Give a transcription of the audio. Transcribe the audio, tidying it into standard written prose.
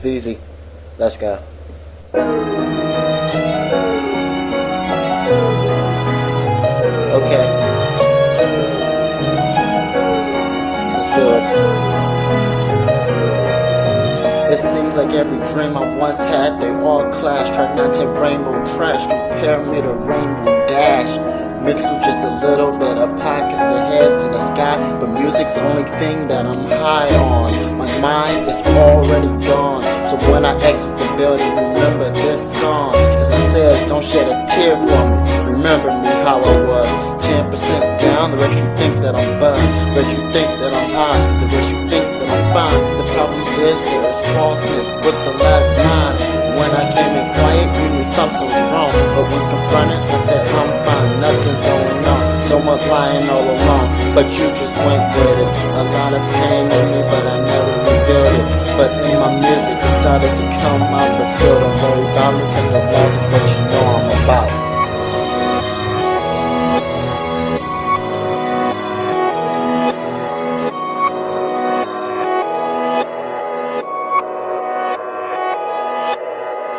Easy. Let's go. Okay. Let's do it. It seems like every dream I once had, they all clash. Try not to rainbow trash, compare me to Rainbow Dash. Mixed with just a little bit of pockets, the heads in the sky. But music's the only thing that I'm high on. My mind is already gone, so when I exit the building, remember this song. As it says, don't shed a tear for me. Remember me how I was. 10% down, the rest you think that I'm buzzed. The rest you think that I'm high, the rest you think that I'm fine. The problem is there is falseness with the last line. When I came in quiet, you knew something was wrong. But when confronted, I said I'm fine, nothing's going on. So much lying all along, but you just went with it. A lot of pain in me, but I never revealed it. But in my music, it started to come out. But still don't worry about me, cause the love is